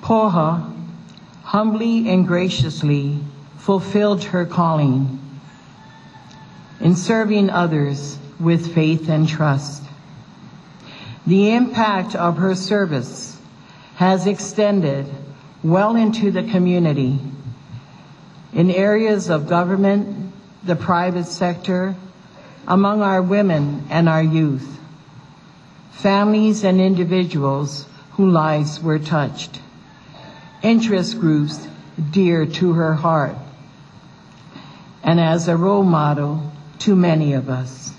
Koha humbly and graciously fulfilled her calling in serving others with faith and trust. The impact of her service has extended well into the community in areas of government, the private sector, among our women and our youth, families and individuals whose lives were touched, interest groups dear to her heart, and as a role model to many of us.